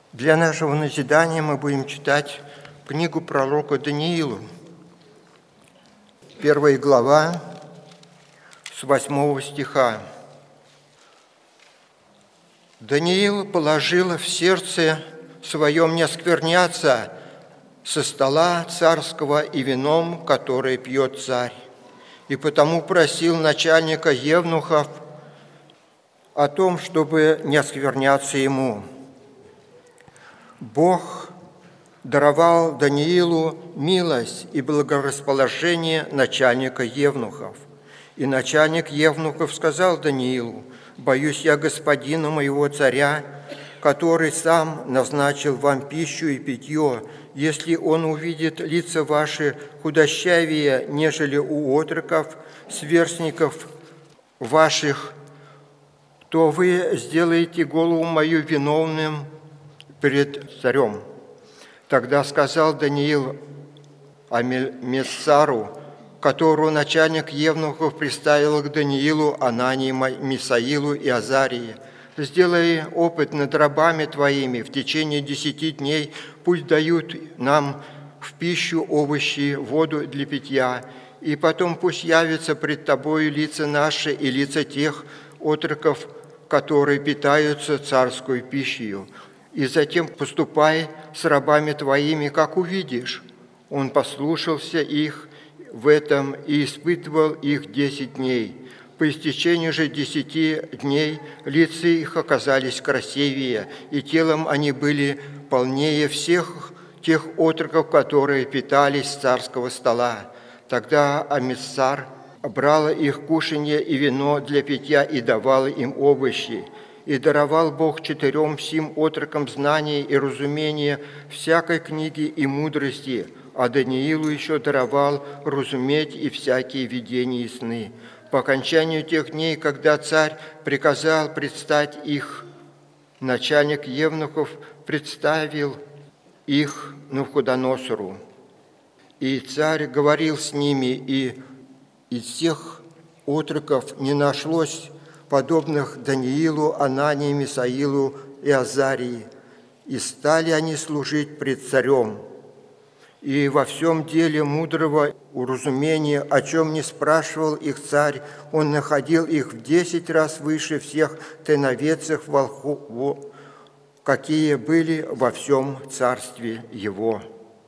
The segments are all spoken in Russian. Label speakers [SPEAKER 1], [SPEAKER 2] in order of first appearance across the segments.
[SPEAKER 1] Для нашего назидания мы будем читать книгу пророка Даниилу, 1 глава, с 8 стиха. «Даниил положил в сердце своем не оскверняться со стола царского и вином, которое пьет царь, и потому просил начальника евнухов о том, чтобы не оскверняться ему. Бог даровал Даниилу милость и благорасположение начальника евнухов. И начальник евнухов сказал Даниилу: «Боюсь я господина моего царя, который сам назначил вам пищу и питье, если он увидит лица ваши худощавее, нежели у отроков, сверстников ваших, то вы сделаете голову мою виновным перед царем». Тогда сказал Даниил Мессару, которого начальник евнухов приставил к Даниилу, Анании, Мисаилу и Азарии: «Сделай опыт над рабами твоими в течение 10 дней, пусть дают нам в пищу овощи, воду для питья, и потом пусть явятся пред тобою лица наши и лица тех отроков, которые питаются царскую пищей. И затем поступай с рабами твоими, как увидишь». Он послушался их в этом и испытывал их 10 дней. По истечению же 10 дней лица их оказались красивее, и телом они были полнее всех тех отроков, которые питались с царского стола. Тогда Амиссар брал их кушанье и вино для питья и давал им овощи. И даровал Бог 4 сим отрокам знания и разумения всякой книги и мудрости, а Даниилу еще даровал разуметь и всякие видения и сны. По окончанию тех дней, когда царь приказал предстать их, начальник евнухов представил их Навуходоносору. И царь говорил с ними, и из всех отроков не нашлось подобных Даниилу, Анании, Мисаилу и Азарии, и стали они служить пред царем. И во всем деле мудрого уразумения, о чем не спрашивал их царь, он находил их в 10 раз выше всех тайноведцев волхвов, какие были во всем царстве его».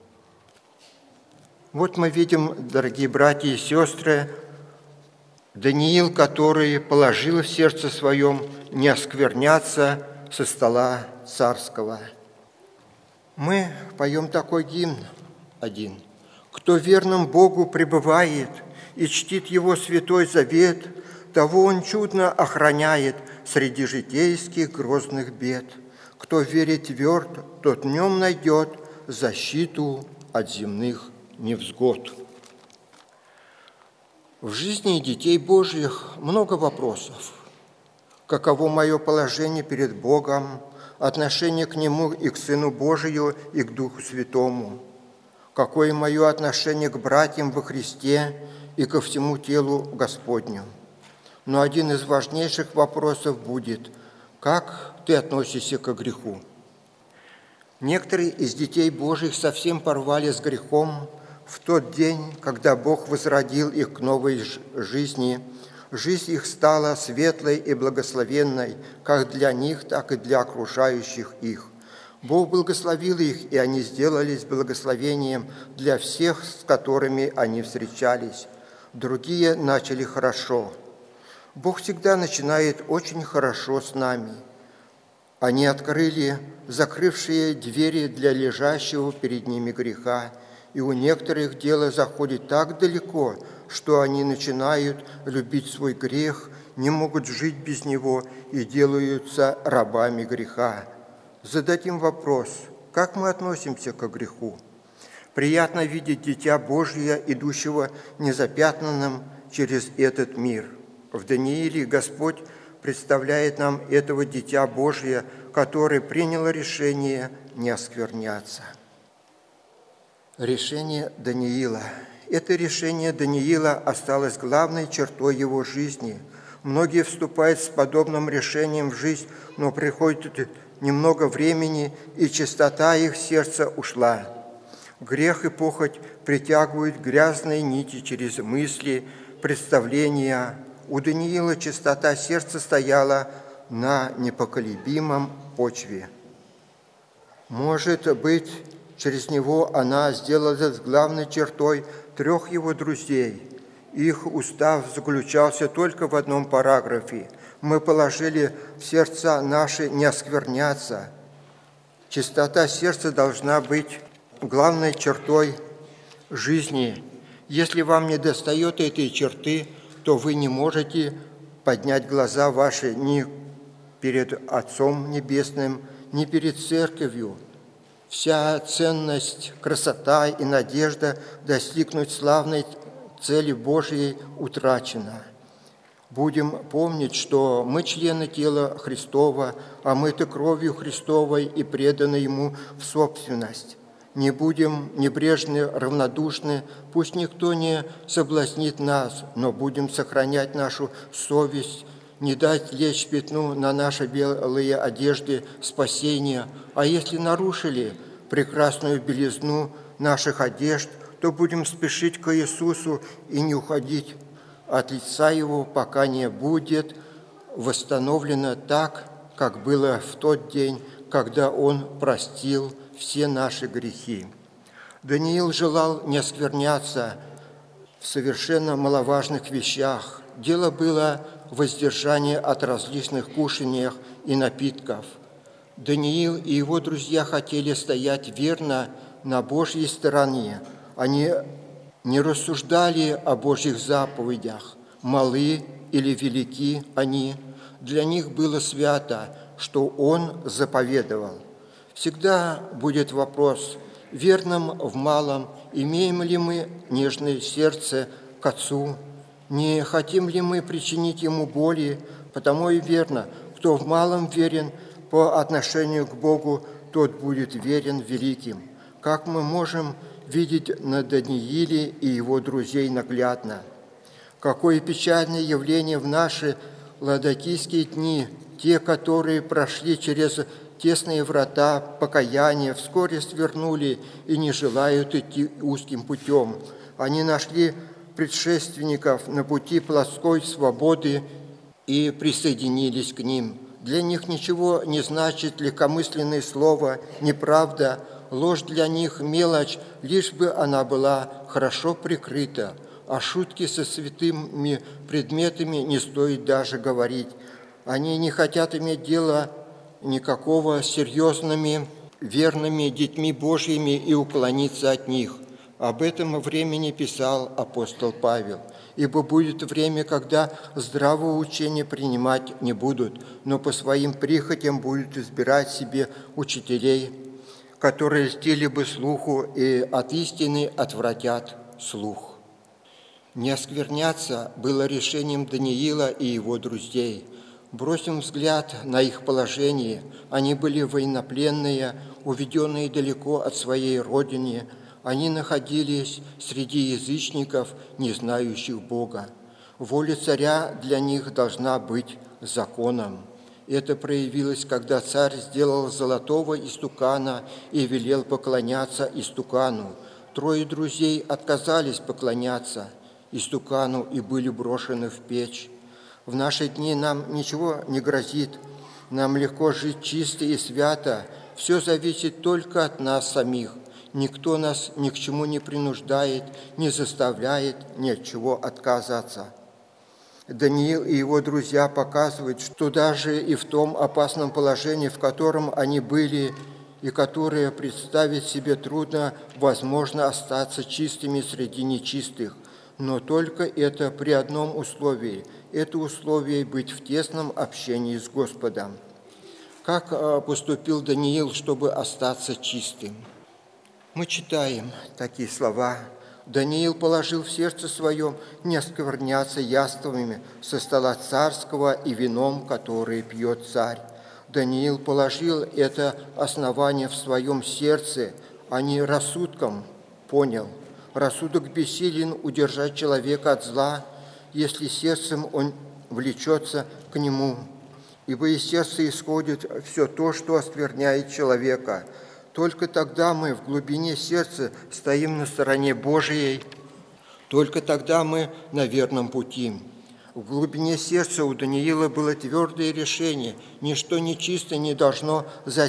[SPEAKER 1] Вот мы видим, дорогие братья и сестры, Даниил, который положил в сердце своем не оскверняться со стола царского. Мы поем такой гимн один: «Кто верным Богу пребывает и чтит Его святой завет, того Он чудно охраняет среди житейских грозных бед. Кто верит тверд, тот в нем найдет защиту от земных невзгод». В жизни детей Божьих много вопросов. Каково мое положение перед Богом, отношение к Нему и к Сыну Божию и к Духу Святому? Какое мое отношение к братьям во Христе и ко всему телу Господню? Но один из важнейших вопросов будет: как ты относишься к греху? Некоторые из детей Божьих совсем порвали с грехом в тот день, когда Бог возродил их к новой жизни. Жизнь их стала светлой и благословенной как для них, так и для окружающих их. Бог благословил их, и они сделались благословением для всех, с которыми они встречались. Другие начали хорошо. Бог всегда начинает очень хорошо с нами. Они открыли закрывшие двери для лежащего перед ними греха, и у некоторых дело заходит так далеко, что они начинают любить свой грех, не могут жить без него и делаются рабами греха. Зададим вопрос: как мы относимся к греху? Приятно видеть Дитя Божие, идущего незапятнанным через этот мир. В Данииле Господь представляет нам этого Дитя Божие, которое приняло решение не оскверняться. Решение Даниила. Это решение Даниила осталось главной чертой его жизни. Многие вступают с подобным решением в жизнь, но приходят немного времени, и чистота их сердца ушла. Грех и похоть притягивают грязные нити через мысли, представления. У Даниила чистота сердца стояла на непоколебимом почве. Может быть, через него она сделалась главной чертой 3 его друзей. Их устав заключался только в одном параграфе: «Мы положили в сердца наши не оскверняться». Чистота сердца должна быть главной чертой жизни. Если вам недостает этой черты, то вы не можете поднять глаза ваши ни перед Отцом Небесным, ни перед Церковью. Вся ценность, красота и надежда достигнуть славной цели Божьей утрачена. Будем помнить, что мы члены тела Христова, омыты кровью Христовой и преданы Ему в собственность. Не будем небрежны, равнодушны, пусть никто не соблазнит нас, но будем сохранять нашу совесть, не дать лечь пятну на наши белые одежды спасения. А если нарушили прекрасную белизну наших одежд, то будем спешить к Иисусу и не уходить от лица Его, пока не будет восстановлено так, как было в тот день, когда Он простил все наши грехи. Даниил желал не оскверняться в совершенно маловажных вещах. Дело было в воздержании от различных кушаний и напитков. Даниил и его друзья хотели стоять верно на Божьей стороне. Они не рассуждали о Божьих заповедях, малы или велики они. Для них было свято, что Он заповедовал. Всегда будет вопрос: верным в малом, имеем ли мы нежное сердце к Отцу, не хотим ли мы причинить Ему боли, потому и верно, кто в малом верен по отношению к Богу, тот будет верен великим. Как мы можем видеть на Данииле и его друзей наглядно. Какое печальное явление в наши ладокийские дни, те, которые прошли через тесные врата покаяния, вскоре свернули и не желают идти узким путем. Они нашли предшественников на пути плоской свободы и присоединились к ним. Для них ничего не значит легкомысленное слово, неправда, ложь для них мелочь, лишь бы она была хорошо прикрыта. О шутке со святыми предметами не стоит даже говорить. Они не хотят иметь дело никакого с серьезными, верными детьми Божьими и уклониться от них. Об этом времени писал апостол Павел. «Ибо будет время, когда здравого учения принимать не будут, но по своим прихотям будут избирать себе учителей, которые льстили бы слуху и от истины отвратят слух». Не оскверняться было решением Даниила и его друзей. Бросим взгляд на их положение. Они были военнопленные, уведенные далеко от своей родины. Они находились среди язычников, не знающих Бога. Воля царя для них должна быть законом. Это проявилось, когда царь сделал золотого истукана и велел поклоняться истукану. 3 друзей отказались поклоняться истукану и были брошены в печь. В наши дни нам ничего не грозит, нам легко жить чисто и свято, все зависит только от нас самих. Никто нас ни к чему не принуждает, не заставляет ни от чего отказаться. Даниил и его друзья показывают, что даже и в том опасном положении, в котором они были, и которое представить себе трудно, возможно остаться чистыми среди нечистых. Но только это при одном условии. Это условие быть в тесном общении с Господом. Как поступил Даниил, чтобы остаться чистым? Мы читаем такие слова. «Даниил положил в сердце своем не оскверняться яствами со стола царского и вином, которое пьет царь». Даниил положил это основание в своем сердце, а не рассудком понял. Рассудок бессилен удержать человека от зла, если сердцем он влечется к нему. ибо из сердца исходит все то, что оскверняет человека. Только тогда мы в глубине сердца стоим на стороне Божией, только тогда мы на верном пути. В глубине сердца у Даниила было твердое решение: ничто нечистое не должно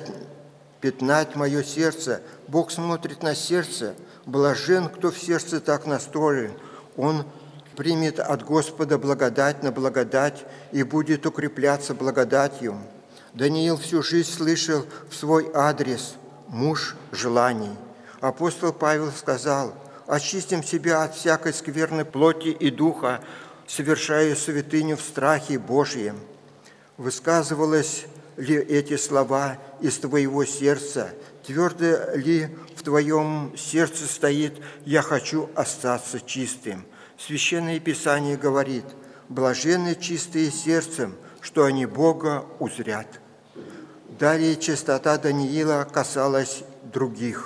[SPEAKER 1] запятнать мое сердце. Бог смотрит на сердце. Блажен, кто в сердце так настроен. Он примет от Господа благодать на благодать и будет укрепляться благодатью. Даниил всю жизнь слышал в свой адрес: муж желаний. Апостол Павел сказал: очистим себя от всякой скверной плоти и духа, совершая святыню в страхе Божьем. Высказывалось ли эти слова из твоего сердца? Твердо ли в твоем сердце стоит: я хочу остаться чистым? Священное Писание говорит: блаженны чистые сердцем, что они Бога узрят. Далее чистота Даниила касалась других.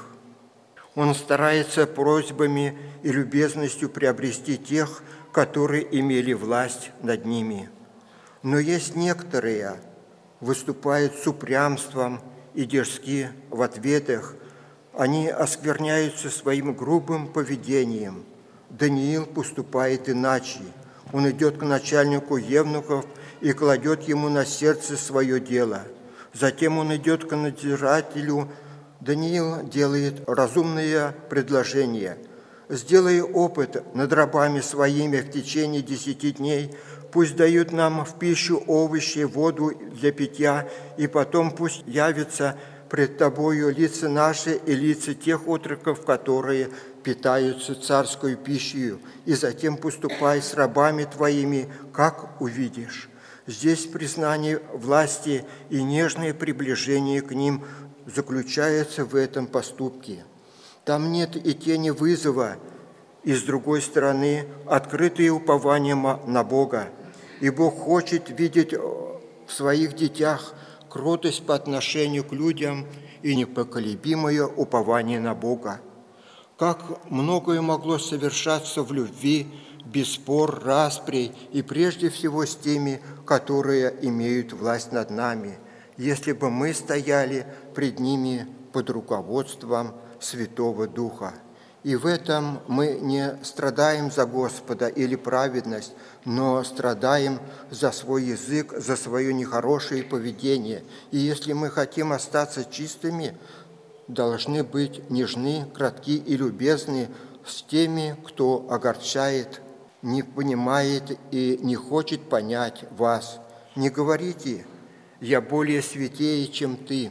[SPEAKER 1] Он старается просьбами и любезностью приобрести тех, которые имели власть над ними. Но есть некоторые, выступают с упрямством и дерзки в ответах. Они оскверняются своим грубым поведением. Даниил поступает иначе. Он идет к начальнику евнухов и кладет ему на сердце свое дело. Затем он идет к надзирателю. Даниил делает разумное предложение: сделай опыт над рабами своими в течение 10 дней, пусть дают нам в пищу овощи, воду для питья, и потом пусть явятся пред тобою лица наши и лица тех отроков, которые питаются царской пищей, и затем поступай с рабами твоими, как увидишь. Здесь признание власти и нежное приближение к ним заключается в этом поступке. Там нет и тени вызова, и, с другой стороны, открытое упование на Бога. И Бог хочет видеть в своих детях кротость по отношению к людям и непоколебимое упование на Бога. Как многое могло совершаться в любви, без спор, расприй, и прежде всего с теми, которые имеют власть над нами, если бы мы стояли пред ними под руководством Святого Духа. И в этом мы не страдаем за Господа или праведность, но страдаем за свой язык, за свое нехорошее поведение. И если мы хотим остаться чистыми, должны быть нежны, кратки и любезны с теми, кто огорчает, не понимает и не хочет понять вас. Не говорите: «Я более святее, чем ты».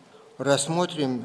[SPEAKER 1] Рассмотрим,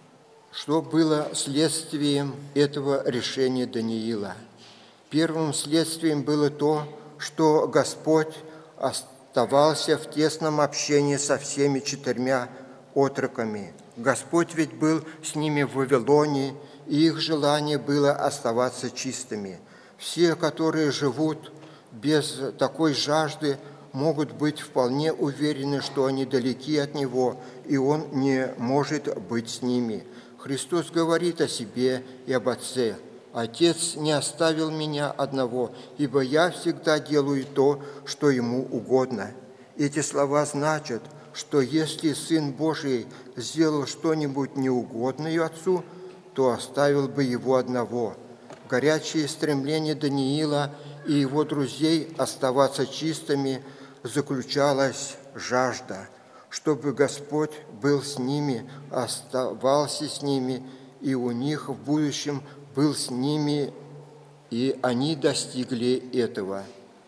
[SPEAKER 1] что было следствием этого решения Даниила. Первым следствием было то, что Господь оставался в тесном общении со всеми 4 отроками. Господь ведь был с ними в Вавилоне, и их желание было оставаться чистыми. Все, которые живут без такой жажды, могут быть вполне уверены, что они далеки от Него, и Он не может быть с ними. Христос говорит о себе и об Отце: «Отец не оставил меня одного, ибо я всегда делаю то, что Ему угодно». Эти слова значат, что если Сын Божий сделал что-нибудь неугодное Отцу, то оставил бы Его одного. Горячее стремление Даниила и его друзей оставаться чистыми заключалась жажда, чтобы Господь был с ними, оставался с ними, и у них в будущем был с ними, и они достигли этого.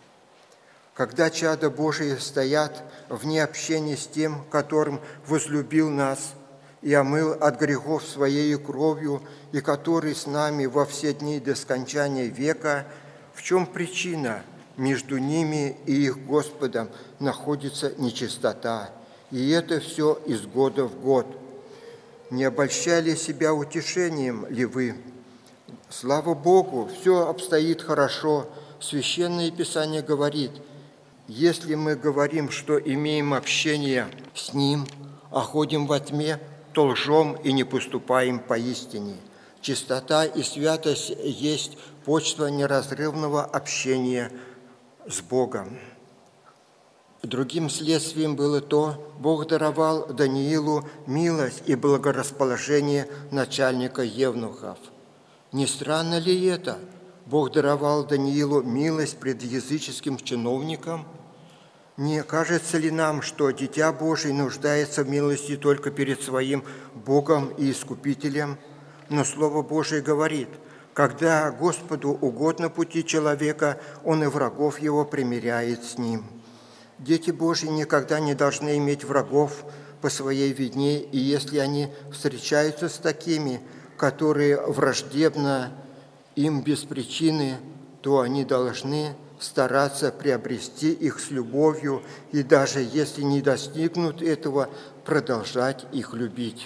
[SPEAKER 1] Когда чада Божии стоят вне общения с тем, которым возлюбил нас и омыл от грехов Своею кровью, и который с нами во все дни до скончания века, в чем причина? Между ними и их Господом находится нечистота, и это все из года в год. Не обольщали себя утешением ли вы? Слава Богу, все обстоит хорошо. Священное Писание говорит: если мы говорим, что имеем общение с Ним, а ходим во тьме, то лжем и не поступаем поистине. Чистота и святость есть почва неразрывного общения с Богом. Другим следствием было то, Бог даровал Даниилу милость и благорасположение начальника евнухов. Не странно ли это? Бог даровал Даниилу милость пред языческим чиновником. Не кажется ли нам, что Дитя Божие нуждается в милости только перед своим Богом и Искупителем? Но Слово Божие говорит, когда Господу угодно пути человека, Он и врагов его примиряет с ним. Дети Божьи никогда не должны иметь врагов по своей вине, и если они встречаются с такими, которые враждебно им без причины, то они должны стараться приобрести их с любовью и даже если не достигнут этого, продолжать их любить.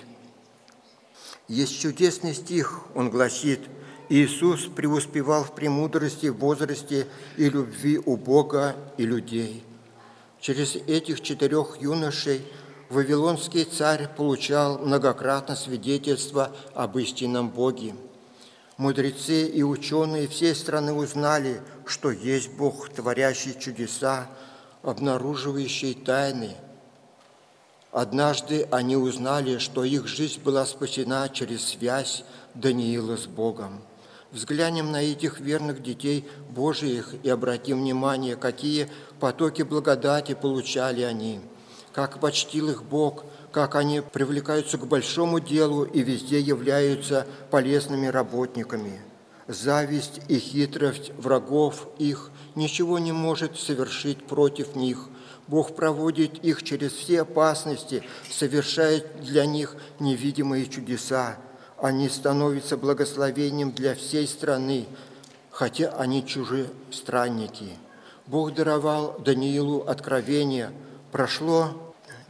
[SPEAKER 1] Есть чудесный стих, он гласит: «Иисус преуспевал в премудрости, в возрасте и любви у Бога и людей». Через этих 4 юношей вавилонский царь получал многократно свидетельство об истинном Боге. Мудрецы и ученые всей страны узнали, что есть Бог, творящий чудеса, обнаруживающий тайны. Однажды они узнали, что их жизнь была спасена через связь Даниила с Богом. Взглянем на этих верных детей Божиих и обратим внимание, какие потоки благодати получали они, как почтил их Бог, как они привлекаются к большому делу и везде являются полезными работниками. Зависть и хитрость врагов их ничего не может совершить против них. Бог проводит их через все опасности, совершает для них невидимые чудеса. Они становятся благословением для всей страны, хотя они чужестранники. Бог даровал Даниилу откровение. Прошло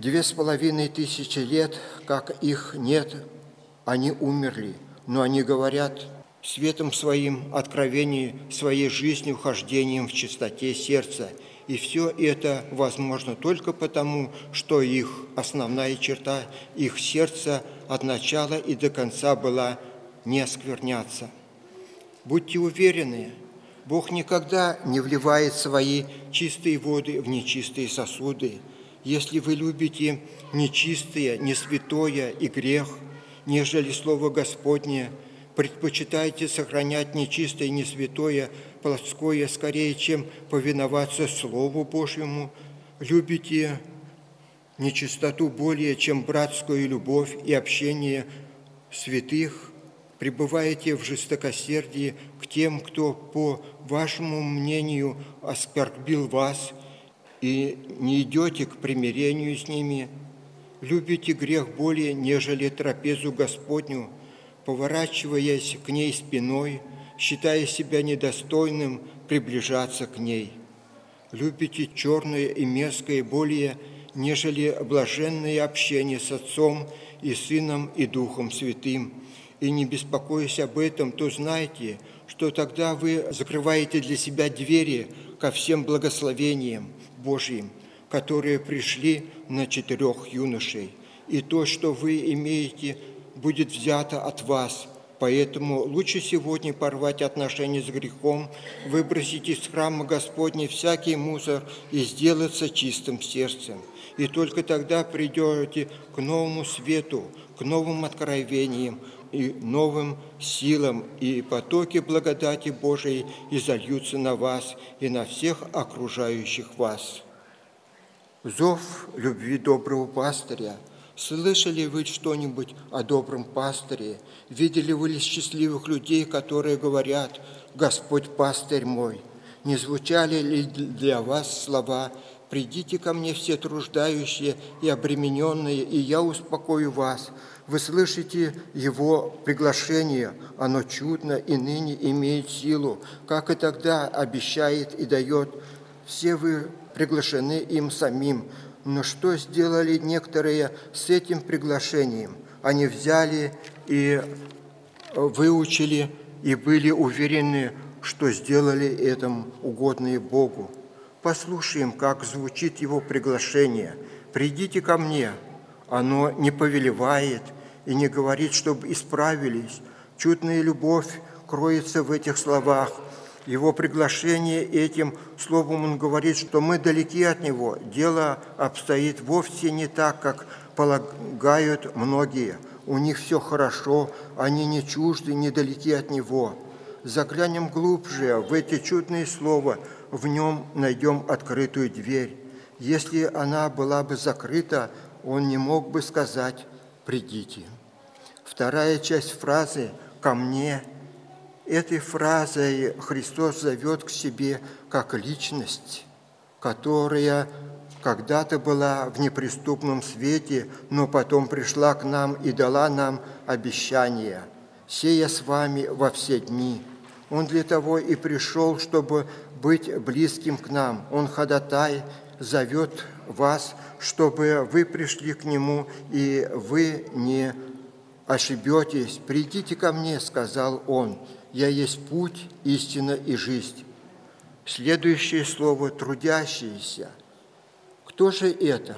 [SPEAKER 1] 2500 лет, как их нет, они умерли, но они говорят светом своим, откровением, своей жизнью, хождением в чистоте сердца. И все это возможно только потому, что их основная черта, их сердца от начала и до конца была не оскверняться. Будьте уверены, Бог никогда не вливает свои чистые воды в нечистые сосуды. Если вы любите нечистое, несвятое и грех, нежели Слово Господне, предпочитаете сохранять нечистое и несвятое, плотское скорее, чем повиноваться Слову Божьему, любите нечистоту более, чем братскую любовь и общение святых, пребываете в жестокосердии к тем, кто, по вашему мнению, оскорбил вас, и не идете к примирению с ними, любите грех более, нежели трапезу Господню, поворачиваясь к ней спиной, считая себя недостойным приближаться к ней. Любите черное и мерзкое более, нежели блаженное общение с Отцом и Сыном и Духом Святым. И не беспокоясь об этом, то знайте, что тогда вы закрываете для себя двери ко всем благословениям Божьим, которые пришли на 4 юношей. И то, что вы имеете, будет взято от вас. Поэтому лучше сегодня порвать отношения с грехом, выбросить из храма Господня всякий мусор и сделаться чистым сердцем. И только тогда придете к новому свету, к новым откровениям и новым силам, и потоки благодати Божией изольются на вас и на всех окружающих вас. Зов любви доброго пастыря. Слышали вы что-нибудь о добром пастыре? Видели вы ли счастливых людей, которые говорят: «Господь пастырь мой»? Не звучали ли для вас слова: «Придите ко мне все труждающие и обремененные, и я успокою вас»? Вы слышите его приглашение, оно чудно и ныне имеет силу, как и тогда обещает и дает. Все вы приглашены им самим. Но что сделали некоторые с этим приглашением? Они взяли и выучили, и были уверены, что сделали этим угодное Богу. Послушаем, как звучит его приглашение. «Придите ко мне». Оно не повелевает и не говорит, чтобы исправились. Чудная любовь кроется в этих словах. Его приглашение этим словом он говорит, что мы далеки от Него. Дело обстоит вовсе не так, как полагают многие. У них все хорошо, они не чужды, недалеки от Него. Заглянем глубже в эти чудные слова, в нем найдем открытую дверь. Если она была бы закрыта, он не мог бы сказать «придите». Вторая часть фразы «ко мне». Этой фразой Христос зовет к себе как личность, которая когда-то была в неприступном свете, но потом пришла к нам и дала нам обещание: «Сея с вами во все дни». Он для того и пришел, чтобы быть близким к нам. Он ходатай, зовет вас, чтобы вы пришли к Нему, и вы не ошибетесь. «Придите ко мне», — сказал Он, — «я есть путь, истина и жизнь». Следующее слово «трудящиеся». Кто же это?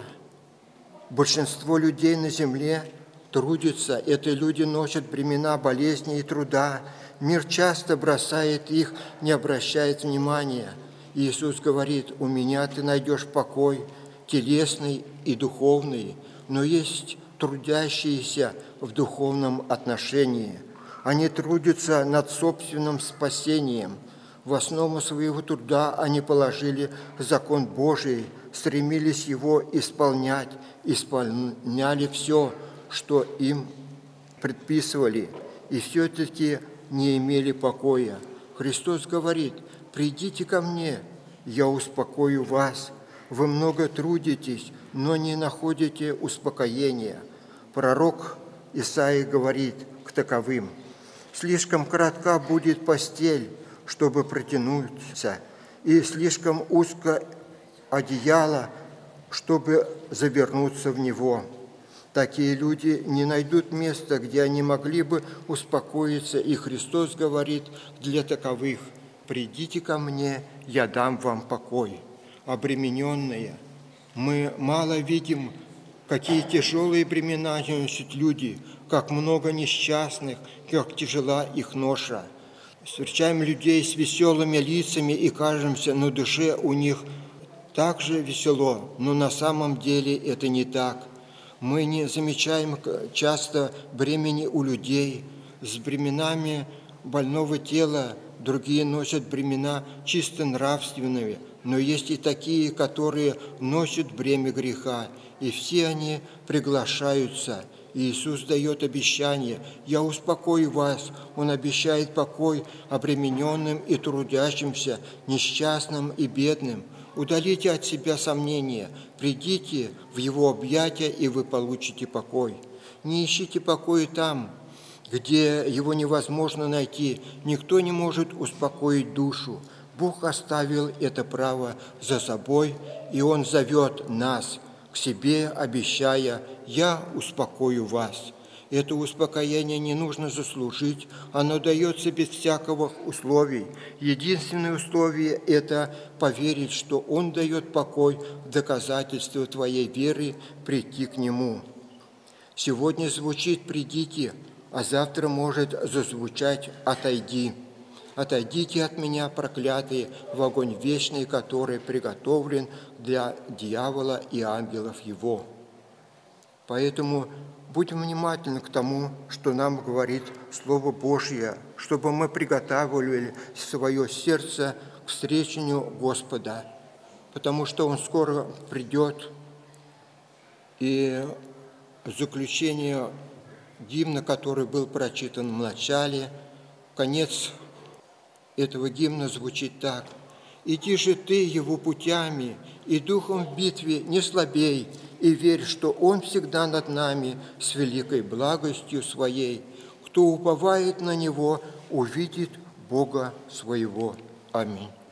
[SPEAKER 1] Большинство людей на земле трудятся. Это люди носят бремена болезни и труда. Мир часто бросает их, не обращает внимания. Иисус говорит: «У меня ты найдешь покой, телесный и духовный». Но есть трудящиеся в духовном отношении. Они трудятся над собственным спасением. В основу своего труда они положили закон Божий, стремились его исполнять, исполняли все, что им предписывали, и все-таки не имели покоя. Христос говорит: «Придите ко мне, я успокою вас. Вы много трудитесь, но не находите успокоения». Пророк Исаия говорит к таковым: «Слишком коротка будет постель, чтобы протянуться, и слишком узко одеяло, чтобы завернуться в него». Такие люди не найдут места, где они могли бы успокоиться, и Христос говорит для таковых: «Придите ко мне, я дам вам покой». Обремененные, мы мало видим, какие тяжелые бремена носят люди, как много несчастных, как тяжела их ноша. Встречаем людей с веселыми лицами и кажемся, на душе у них так же весело, но на самом деле это не так. Мы не замечаем часто бремени у людей. С бременами больного тела другие носят бремена чисто нравственные, но есть и такие, которые носят бремя греха, и все они приглашаются. Иисус дает обещание: «Я успокою вас». Он обещает покой обремененным и трудящимся, несчастным и бедным. Удалите от себя сомнения, придите в Его объятия, и вы получите покой. Не ищите покоя там, где его невозможно найти. Никто не может успокоить душу. Бог оставил это право за собой, и Он зовет нас к себе, обещая: «Я успокою вас». Это успокоение не нужно заслужить, оно дается без всякого условий. Единственное условие – это поверить, что Он дает покой, в доказательство твоей веры прийти к Нему. Сегодня звучит «придите», а завтра может зазвучать «отойди». «Отойдите от меня, проклятые, в огонь вечный, который приготовлен для дьявола и ангелов его». Поэтому будем внимательны к тому, что нам говорит Слово Божье, чтобы мы приготавливали свое сердце к встречению Господа, потому что Он скоро придет. И заключение гимна, который был прочитан в начале, конец этого гимна звучит так: «Иди же ты его путями, и духом в битве не слабей, и верь, что Он всегда над нами с великой благостью Своей. Кто уповает на Него, увидит Бога своего». Аминь.